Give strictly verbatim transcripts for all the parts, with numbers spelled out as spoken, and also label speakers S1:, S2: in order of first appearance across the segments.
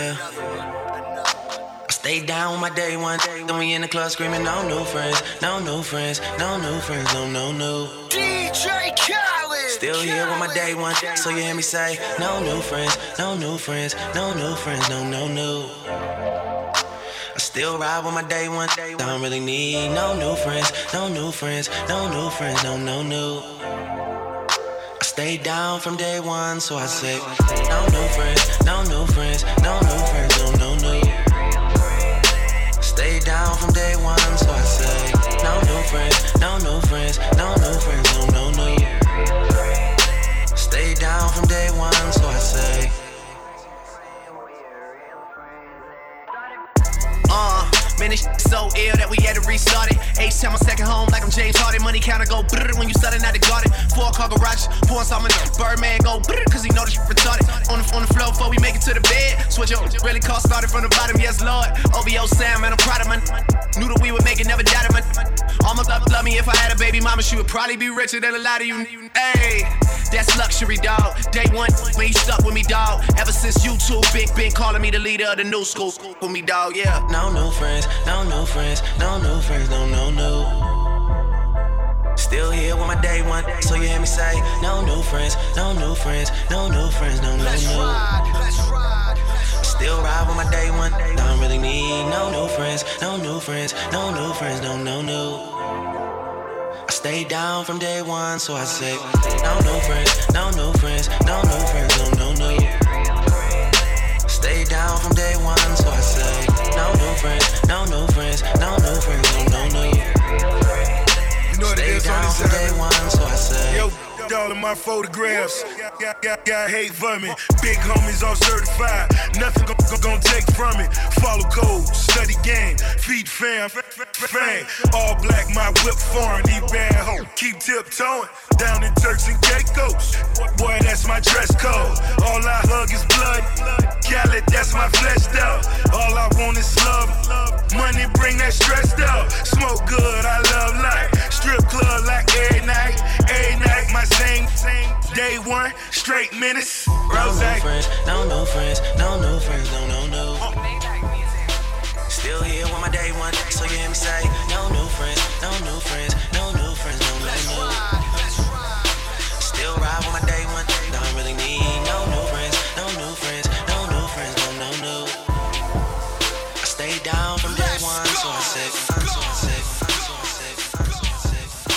S1: yeah. I stay down with my day one. Then we in the club screaming, no new friends, no new friends, no new friends, no, no, no.
S2: D J Khaled.
S1: Still here with my day one. So you hear me say, no new friends, no new friends, no new friends, no, no, no. I still ride with my day one. Don't really need no new friends, no new friends, no new friends, no, no, no. I stay down from day one, so I say, no new friends, no new friends, no new friends, no, no, no. Stay down from day one, so I say, no new friends, no new friends, no new friends, no, no, no. Stay down from day one, so I say.
S2: Uh, man, this shit so ill that we had to restart it. H-Town, my second home, like I'm James Harden. Money counter go brrr when you starting out the garden. Four car garage, pouring something up. Birdman go brrr, cause he know this shit retarded. On the, on the floor before we make it to the bed. Switch up, really call started from the bottom, yes lord. O V O Sam, man, I'm proud of man. Knew that we would make it, never doubted man. Almost love, love me if I had a baby mama. She would probably be richer than a lot of you. Hey, that's luxury, dog. Day one, when you stuck with me, dog. Ever since YouTube, Big been calling me the leader of the new school. With me, dog, yeah.
S1: No new friends, no new friends, no new friends, no, no, no. Still here with my day one, so you hear me say, no new friends, no new friends, no new friends, no, no,
S2: Let's
S1: no.
S2: ride, let's ride.
S1: Still ride with my day one, don't really need no new friends, no new friends, no new friends, no, no, no. I stay down from day one, so I say, no new friends, no new friends, no new friends, no, no, no. Stay down from day one, so I say, no new friends, no new friends, no new friends, no, no, no.
S3: You know what it
S1: Stay
S3: is on
S1: down
S3: this
S1: from day
S3: side.
S1: one, so I say.
S3: Yo, all of my photographs. Got, got, got hate for me. Big homies all certified. Nothing gon' gon' gon' take from it. Follow code, study game, feed fam, fam. All black, my whip foreign. These bad hoes keep tiptoeing down in Turks and Caicos. Boy, that's my dress code. All I hug is blood. Khaled, that's my flesh though. All I want is love. Money bring that stress though. Smoke good, I love life. Strip club like every night, every night. My same, same day one, straight minutes. Rose.
S1: No new friends, no new friends, no new friends, no, no, no. Still here with my day one, so you hear me say, no new friends, no new friends, no new friends, no, no, no. Still ride with my day one, don't really need no new friends, no new friends, no new friends, no, no, no. I stay down from day one, so I say, so I say, so I say, so I say, so I say, so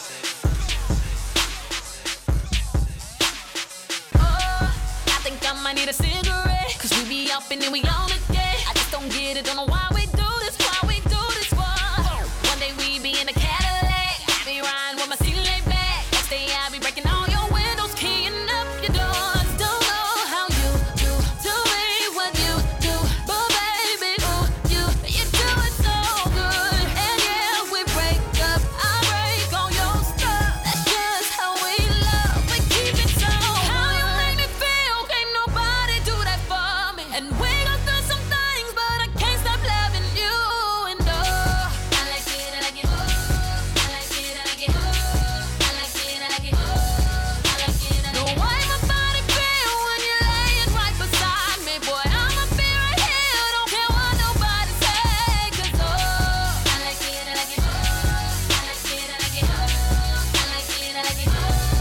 S1: I say.
S4: Oh, I think I might need a cigarette, cause we be up and then we on it, yeah. I just don't get it, don't know why we do this, why we do this for. One day we be in a Cadillac, I be riding with my seat laid back. Next day I be breaking all your windows, keying up your doors. Don't know how you do to me what you do, but baby, ooh, you, you do it so good. And yeah, we break up, I break all your stuff. That's just how we love, we keep it so. How you make me feel, can't nobody do that for me. And we go through some things, but I can't stop loving you. And oh, I like it, I like it, oh, I like it, I like it, oh, I like it, I like it, oh, I like it, I like it. The way my body feel when you're laying right beside me, boy, I'ma be right here, don't care what nobody say. 'Cause oh, I like it, I like it, oh, I like it, I like it, oh, I like it, I like it, oh,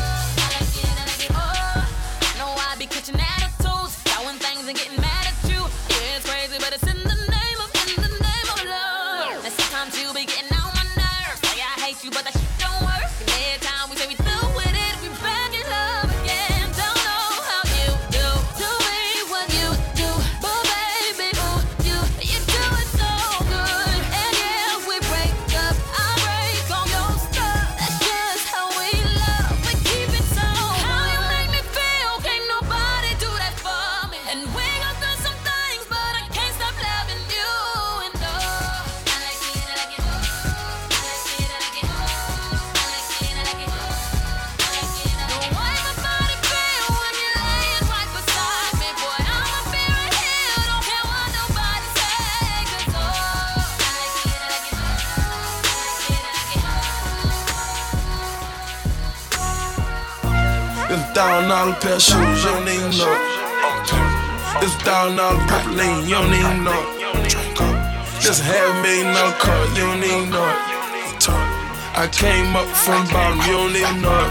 S4: I like it, I like it, oh. I know I be catching attitudes, throwing things and getting mad at you. Yeah, it's crazy, but it's in the name of, in the name of love. And sometimes you be getting on my nerves. Say I hate you, but that shit don't work. And every time we say we through with it, we back in love again. Don't know how you do to me what you do, but baby, ooh, you, you do it so good. And yeah, we break up, I break all your stuff. That's just how we love, we keep it so. How you make me feel, can't nobody do that for me. And we go through some things, but I can't stop loving you. And oh, I like it, I like it, oh, I like it, I like it, oh, I like it, I like it, oh, I like it, I like it. The way my body feel when you're laying right beside me, boy, I'ma be right here, don't care what nobody say. 'Cause oh, I like it, I like it, oh, I like it, I like it.
S5: It's a thousand dollar pair of shoes, you don't even know.
S3: This thousand dollar purple lean, you don't even know it. This a half million dollar car, you don't even know it. I came up from the bottom, you don't even know it.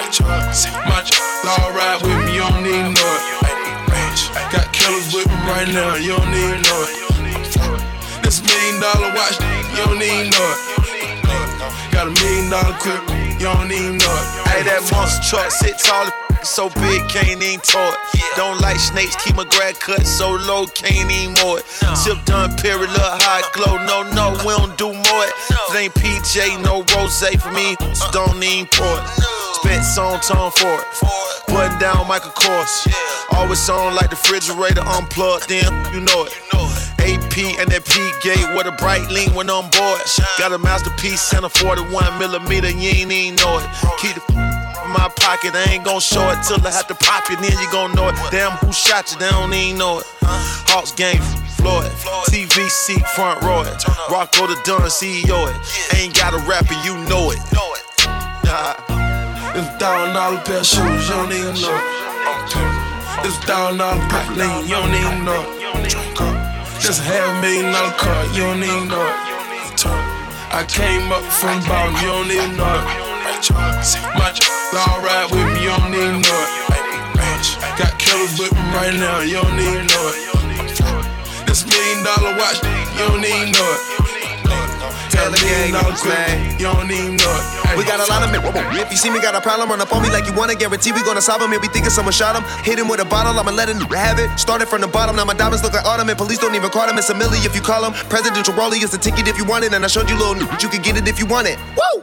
S3: My all ride with me, you don't even know it. Got killers with me right now, you don't even know it. This million dollar watch, you don't even know it. Got a million dollar crib, you don't even know it.
S5: Hey, that monster truck sit tall, so big, can't even tow it. Don't like snakes, keep my grad cut so low, can't even mow it. Sip done, period, look hot glow. No, no, we don't do more it. If it ain't P J, no rose for me, so don't even pour it. Spent song tone for it. Button down Michael Kors. Always on like the refrigerator unplugged, then you know it. A P and that P gate with a bright lean when on board. Got a masterpiece and a forty-one millimeter, you ain't even know it. Keep the in my pocket, I ain't gon' show it till I have to pop it, then you gon' know it. Damn, who shot you, they don't even know it. Hawks game, Floyd, T V seat, front row it. Rocco the Dunn, C E O it. Ain't got a rapper, you know it. Nah. It's thousand dollar pair of shoes, you don't even know it. It's thousand dollar purple lean, you don't even know it. This a half million dollar car, you don't even know it. I came up from the bottom, you don't even know it. My all ride with me, you don't even know it. Got killers with me right now, you don't even know it. This million dollar watch, you don't even know it. Got a million dollar crib, you don't even know it.
S6: We got a lot of men. If you see me got a problem, run up on me like you wanna. Guarantee we gonna solve him. If we thinking someone shot him, hit him with a bottle, I'ma let him have it. Started from the bottom, now my diamonds look like autumn. And police don't even call him, it's a milli if you call him. Presidential rollie is the ticket if you want it. And I showed you little n- you can get it if you want it. Woo!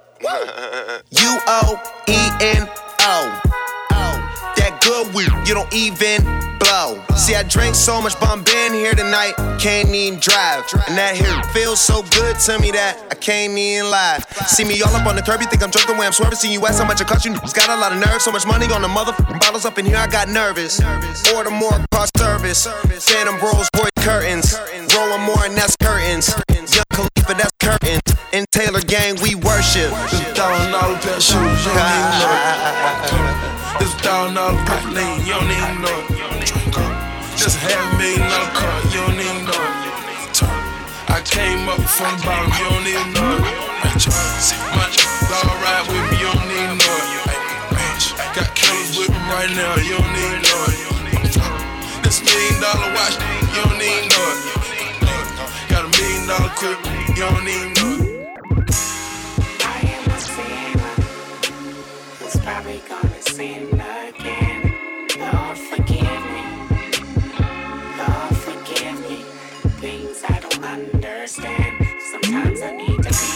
S6: U O E N O. That good weed, you don't even blow. See, I drank so much Bombay in here tonight, can't even drive. And that here feels so good to me that I can't even lie. See me all up on the curb, you think I'm drunk the way I'm swerving. See you ask how much it cost you, got a lot of nerve. So much money on the motherfucking bottles up in here, I got nervous. Order more car service, Phantom Rolls Royce curtains. Rolling more and that's curtains. Young Khalifa, that's curtains. In Taylor Gang, we worship.
S3: This thousand dollar pair of shoes, you don't even know it. This thousand dollar purple lean, you don't even know it. This half million dollar car, you don't even know it. I came up from the bottom, you don't even know it. My all ride with me, you don't even know it. Got killers with me right now, you don't even know it. This million dollar watch, you don't even know it. Got a million dollar crib, you don't even know it.
S7: Probably gonna sin again. Lord forgive me. Lord forgive me. Things I don't understand. Sometimes I need to be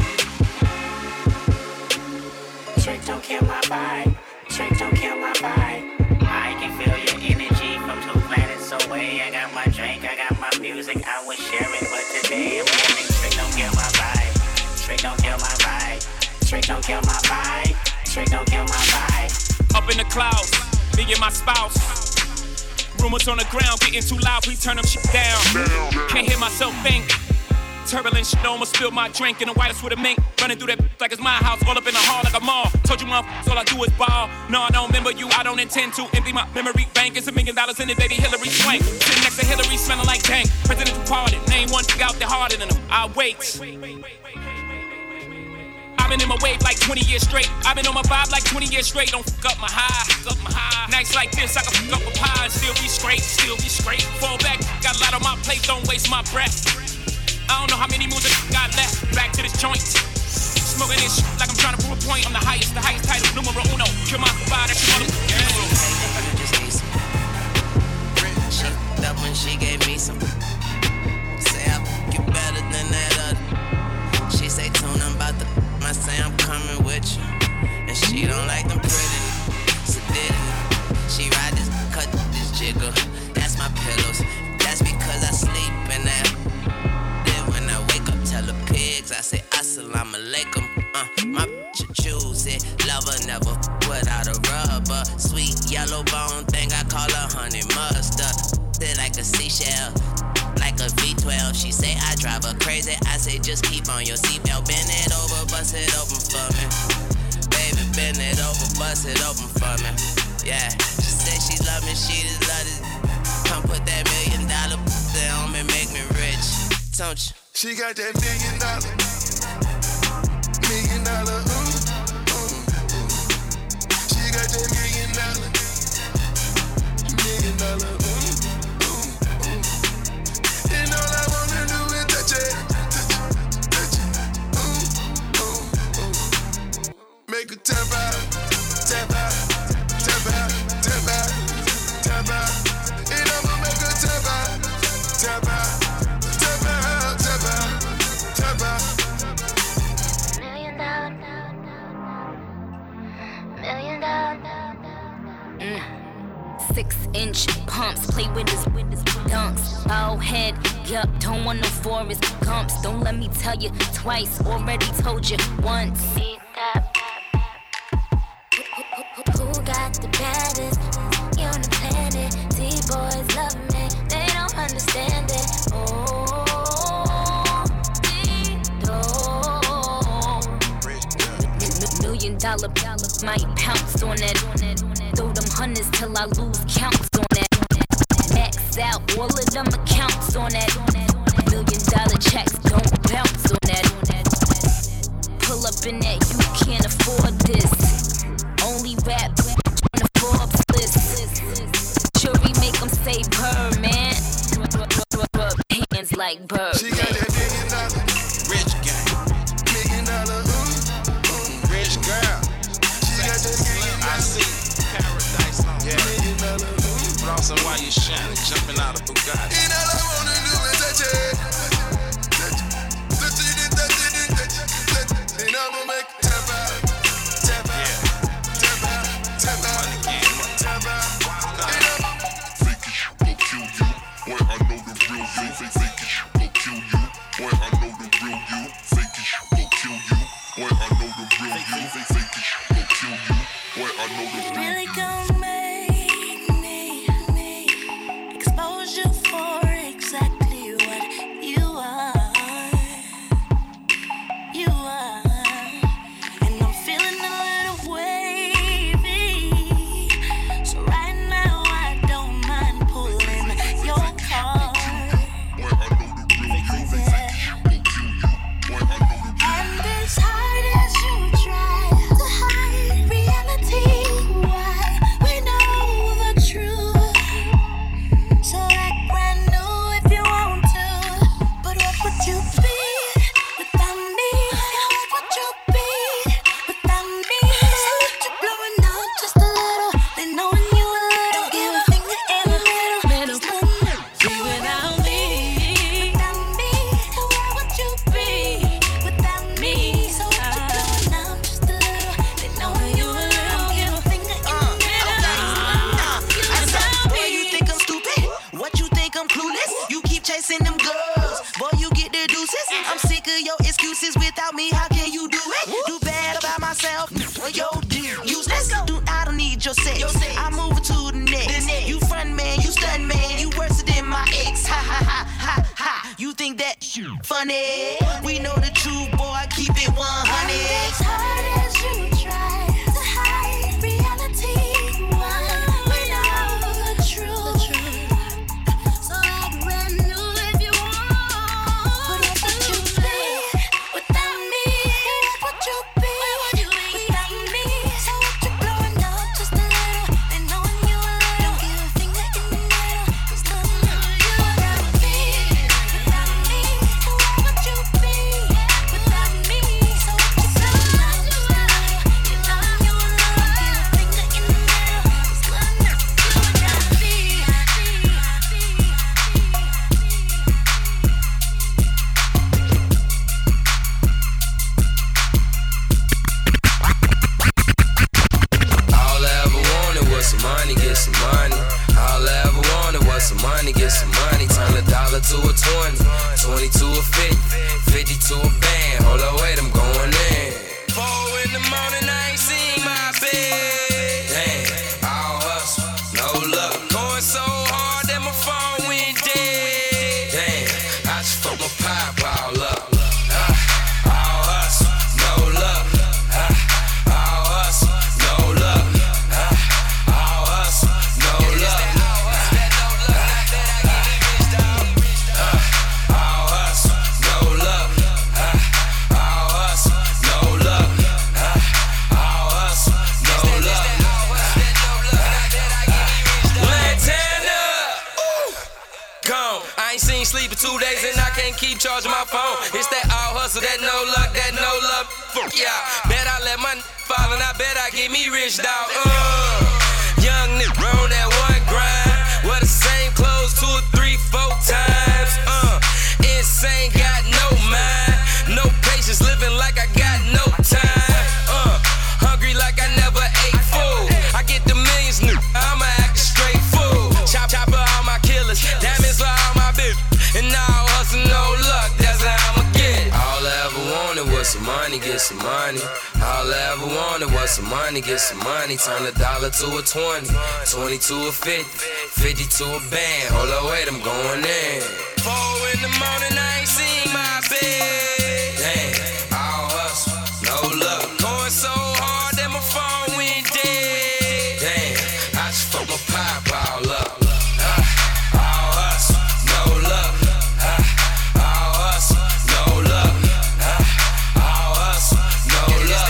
S7: alone. Trick don't kill my vibe. Trick don't kill my vibe. I can feel your energy from two planets away. I got my drink, I got my music. I would share it, but today I'm feeling trick don't kill my vibe. Trick don't kill my vibe. Trick don't kill my vibe. Trick don't kill my vibe.
S8: Up in the clouds, me and my spouse. Rumors on the ground getting too loud, please turn them shit down. Can't hear myself think. Turbulent shit, almost spilled my drink in the whitest with a mink. Running through that like it's my house, all up in the hall like a mall. Told you motherfuckers, all I do is ball. No, I don't remember you, I don't intend to empty my memory bank. It's a million dollars in it, baby Hillary Swank. Sitting next to Hillary, smelling like dank. Presidential pardon, name one thing out there harder than them. I wait. I've been in my wave like twenty years straight. I've been on my vibe like twenty years straight. Don't fuck up my high, fuck up my high. Nights like this, I can fuck up with pie and still be straight, still be straight. Fall back, got a lot on my plate, don't waste my breath. I don't know how many moves I got left. Back to this joint, smoking this shit like I'm trying to prove a point. I'm the highest, the highest title, numero uno. Kill my vibe, that's your mother.
S1: She f***ed up when she gave me some. Say I f*** you better than that other. She say tune, I'm about to. I say I'm coming with you, and she don't like them pretty, so didn't. She ride this, cut this jiggle. That's my pillows. That's because I sleep in that. Then when I wake up, tell the pigs I say assalamu alaikum. Uh, my bitch choose it. Lover never without a rubber. Sweet yellow bone thing I call her honey mustard. Sit like a seashell. Like a V twelve, she say I drive her crazy. I say just keep on your seatbelt. Bend it over, bust it open for me. Baby, bend it over, bust it open for me. Yeah, she say she love me, she just love this. Come put that million dollar down and make me rich, don't you?
S3: She got that million dollar, million dollar, ooh, ooh, ooh. She got that million dollar, million dollar, ooh, ooh, ooh. And all I wanna do is touch it, touch it, touch it, ooh, ooh, ooh. Make her tap out, tap out, tap out, tap out, tap out. And I'ma make her tap out, tap out.
S4: Million dollar, million dollar. Mm. Six inch pumps, play with his windows, dunks. Bald head, yup, don't want no Forrest Gumps. Don't let me tell you twice, already told you once. Who got the baddest on the planet? T-boys love me, they don't understand it. Oh. Million dollar, might pounce on that. Throw them hundreds till I lose counts on that. Max out all of them accounts on that. Million dollar checks don't bounce on that. Pull up in that, you can't afford this. Only rap on the Forbes list. Jury make them say purr, man. Rub hands like birds.
S3: She got that million dollar,
S1: Rich gang,
S3: million dollar, ooh.
S1: rich girl. I see paradise on yeah.
S3: Million dollar, ooh.
S1: Flossing while you shining, jumping out of Bugatti.
S3: And all I wanna do is touch it, touch it, touch it, touch it, touch it, touch it. And I'ma make it tap out, tap out, tap out, tap out, tap out. And I'ma
S9: fake it, go kill you. Boy, I know the real you. Fake it, go kill you. Boy, I know the real you. Fake it, go kill you. Boy, I know the real you. Fake it, go kill you. Boy, I know the real you.
S4: Really gon' make me, me expose you for exactly what you are. You are. And I'm feeling a little wavy. So right now I don't mind pulling your car.
S9: Boy, I know the real you. Fake it, go kill you. Boy, I know the real you.
S4: And as hard as you try to hide reality, why we know the truth. So act brand new if you want to. But what would you be without me? What would you be without me? So that you're blowing up just a little, then knowing you a little, give a finger in the middle. Just let me be without me. Without me, what would you be without me? So that you're blowing up just a little, then knowing you a little, give a finger in the middle.
S1: Boy, you think I'm stupid? What you think I'm clueless? You keep chasing them girls. Boy, you get the deuces. I'm sick of your excuses. Without me, how can you do it? Do bad about myself. Yo, useless. Do I don't need your sex. I move to the next. You front man, you stun man. You worse than my ex. Ha ha ha ha ha. You think that funny? We know the truth, boy. Keep it one hundred.
S4: As hard as you try to hide reality, why we know the truth. So act brand new if you want. But what would you be without me? What would you be without me? So what you blowing up just a little, then knowing you a little, give a finger in the middle. Just knowing you without me, without me. What would you be without me? So
S10: I ain't seen sleep for two days and I can't keep charging my phone. It's that all hustle, that no luck, that no love. Fuck yeah. Bet I let my n- fall and I bet I get me rich, dog. Uh, young nigga on that one grind. Wear the same clothes two or three, four times. Uh, insane, got no mind. No patience, living like I got no time. Uh, hungry like I never ate food. I get the millions, new. I'ma act a straight fool. Chop, chop all my killers. Diamonds for all my bitch. And now hustle, no luck. That's how I'ma get. All I ever wanted was some money, get some money. All I ever wanted was some money, get some money. Turn a dollar to a twenty, twenty to a fifty, fifty to a band. Hold up, wait, I'm going in. Four in the morning, I ain't seen my bed. Damn, all hustle, no luck. Going so hard that my phone went dead. Damn, I just fucked my pipe all up. Uh, all hustle, no luck. Uh, all hustle, no luck. Uh, all hustle, no luck.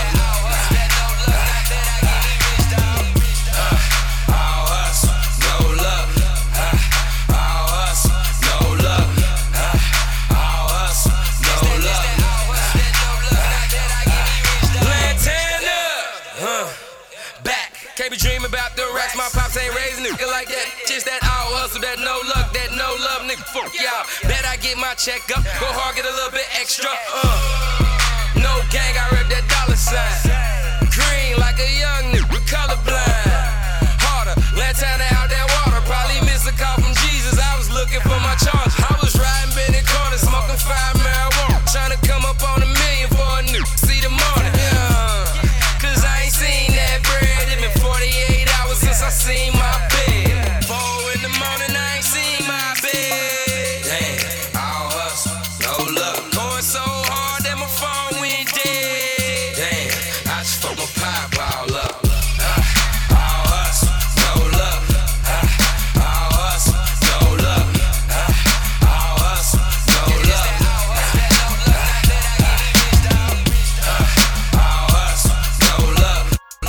S10: Can't be dreaming about the racks, my pops ain't raising nigga like that. Just that all hustle, that no luck, that no love, nigga. Fuck y'all. Bet I get my check up, go hard, get a little bit extra. Uh, no gang, I rep that dollar sign. Green like a young nigga, colorblind. Harder, Lantana out that water, probably missed a call from Jesus. I was looking for my charger. I was riding Benny corner, smoking five marijuana, trying to come up on a million for a nigga. See the morning, yeah. Cause I ain't seen that bread. forty-eight hours since I seen my bed. Four in the morning, I ain't seen my bed. Damn, all hustle, no luck. Going so hard that my phone went dead. Damn, I just fucked my pipe all up. Uh, all hustle, no luck. Uh, all hustle, no luck. Uh, all hustle, no luck. Uh, all hustle, no luck.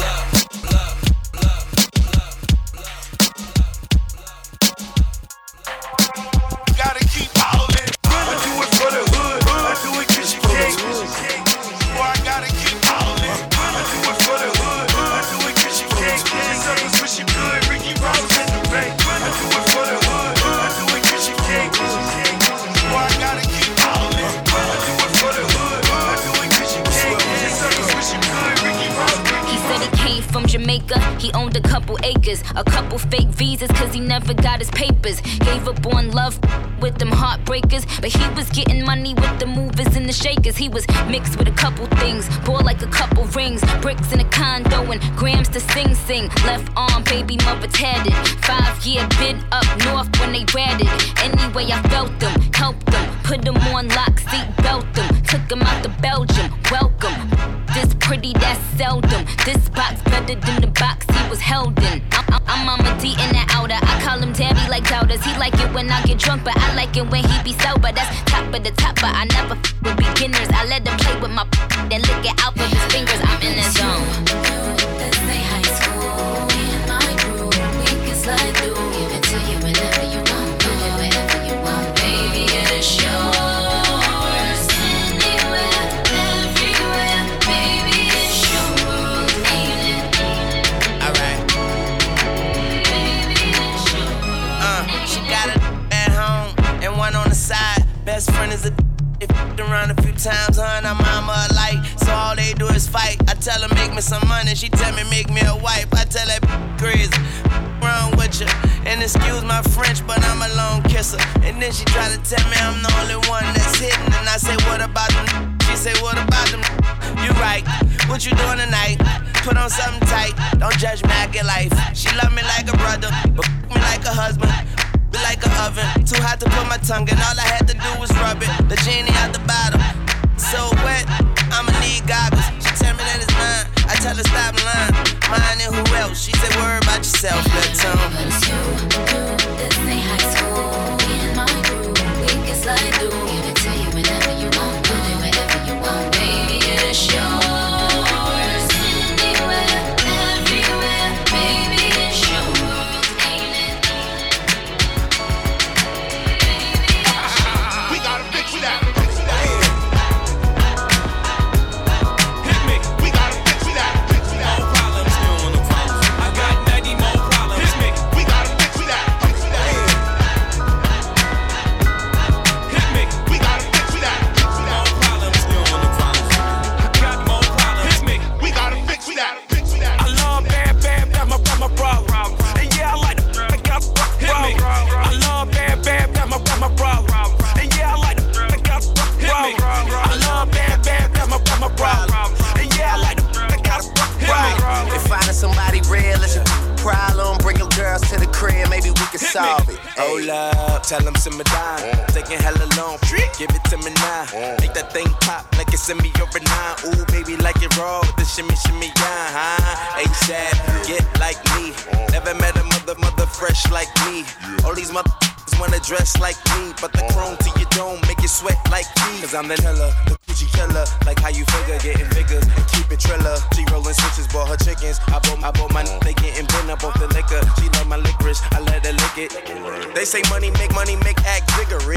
S3: Gotta keep howling. I do it for the hood. I do it cause you can't. Boy, I gotta keep howling. I do it for the hood. I do it cause you can't. These others wish you could. Ricky Ross in the bank. I do it for the hood. I do it cause you can't. Boy, I gotta keep howling. I do it for the hood. I do it cause you can't. These others wish you could. Ricky Ross.
S4: He said he came from Jamaica, he owned a couple acres, a couple fake visas cause he never got his papers. Gave up on love with them heartbreakers, but he was getting money with the movers and the shakers. He was mixed with a couple things, bought like a couple rings, bricks in a condo and grams to sing sing. Left arm, baby mother tatted, five year bid up north when they ratted. Anyway, I felt them, helped them, put them on lock, seat belt them, took them out to Belgium, welcome. This pretty, that's seldom. This box better than the box he was held in. I'm, I'm, I'm Mama D in the outer. I call him Daddy like doubters. He like it when I get drunk, but I like it when he be sober. That's top of the top, but I never f with beginners. I let him play with my p then lick it out with his fingers. I'm in the zone. This ain't high school. Me and my crew, we can slide through. Give it to you whenever you want, do it whenever you want, baby. It's yours.
S10: Best friend is a d- if around a few times, her and her mama alike. So all they do is fight. I tell her make me some money, she tell me make me a wife. I tell that crazy, wrong with you. And excuse my French, but I'm a lone kisser. And then she try to tell me I'm the only one that's hitting. And I say what about them? She say what about them? You right, what you doing tonight? Put on something tight, don't judge me, I get life. She love me like a brother, but f- me like a husband. Like an oven, too hot to put my tongue in. All I had to do was rub it. The genie out the bottom, so wet, I'ma need goggles. She tell me that it's mine, I tell her stop lying. Mine and who else? She said worry about yourself, let's tell them. But it's you, you, this ain't high school. Me and my crew, we can slide through. Give it to you whenever you want, do it whenever you want, baby. It's yours, anywhere, everywhere, baby. It's yours, ain't it?
S11: Tell them simmer down, taking hella long. Give it to me now, make that thing pop like it's in me over nine. Ooh, baby, like it raw with the shimmy, shimmy, yeah, huh? A$AP, get like me. Never met a mother, mother fresh like me. All these mother wanna dress like me, but the chrome to your dome make you sweat like me. Cause I'm the killer, the Gucci killer. Like how you figure, getting bigger and keep it triller. She rolling switches, bought her chickens. I bought, I bought my n- they getting bent up off the liquor. She love my licorice, I let her lick it. They say money make money make act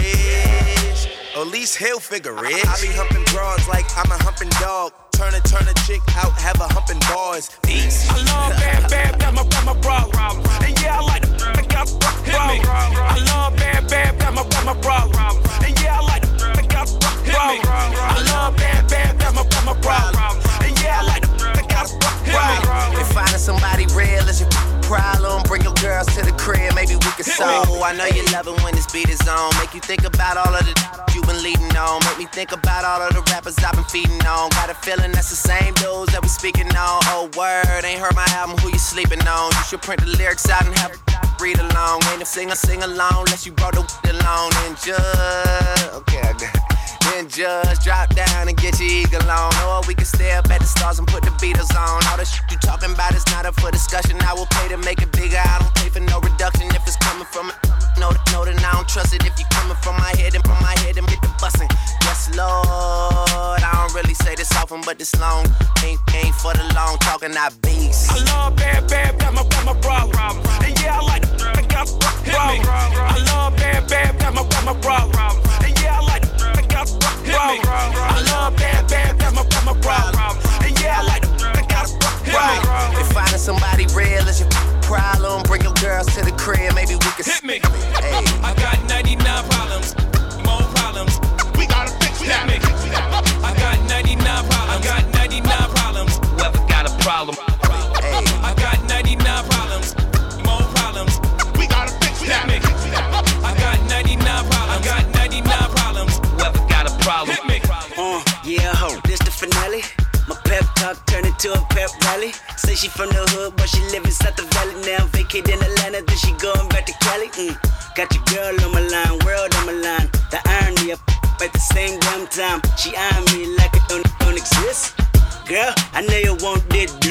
S11: vigorous. At least he'll figure it. I, I be humping broads like I'm a humping dog. Turn a turn a chick out, have a humping bars. Peace.
S12: I love bad, bad, bad, my, bad, my problem. And yeah, I like the I got the problem. I love bad, bad, bad, my, bad, my problem. And yeah, I like the I got the problem. I love bad, bad, bad, my, bad, my problem. And yeah, I like the I got the problem.
S2: If finding somebody real is your problem, bring your girls to the crib, maybe we can solve. I know you love it when this beat is on. Make you think about all of the you been leading on. Make me think about all of the rappers I've been feeding on. Got a feeling that's the same dudes that we speaking on. Oh word, ain't heard my album, who you sleeping on? You should print the lyrics out and have a read along. Ain't a singer sing along unless you brought the along. And just, okay, I got it. Then just drop down and get your eagle on. Or we can stay up at the stars and put the Beatles on. All the shit you talking about is not up for discussion. I will pay to make it bigger. I don't pay for no reduction if it's coming from it. No, no, then I don't trust it. If you coming from my head and from my head and get the bussin'. Yes, Lord. I don't really say this often, but this long ain't, ain't for the long talking. I beast.
S12: I love bad, bad, bad, my, bad, my problem. And yeah, I like the I got the problem. I love bad, bad, bad, my, bad, my problem. And yeah, I like the I got the problem. I love bad, bad, bad, my, bad, my problem. And yeah, I like the I got the problem.
S2: If finding somebody real is your problem, bring your girls to the crib, maybe we can
S8: hit me.
S2: Hey.
S8: I got ninety-nine problems, more problems.
S12: We gotta fix that.
S8: Hit me. I got ninety-nine problems. I got ninety-nine problems.
S10: Whoever got a problem.
S2: Hey.
S8: I got ninety-nine problems, more problems.
S12: We gotta fix that.
S8: Hit me. I got ninety-nine problems. I got ninety-nine problems.
S10: Whoever got a problem.
S8: Hit me.
S13: Uh, yeah, ho, this the finale. My pep talk turned into a pep rally. Say she from the hood, but she live inside the valley now. Vacate in Atlanta, then she going back to Cali. Mm. Got your girl on my line, world on my line. The irony of at the same damn time. She eyeing me like it don't, don't exist. Girl, I know you want this.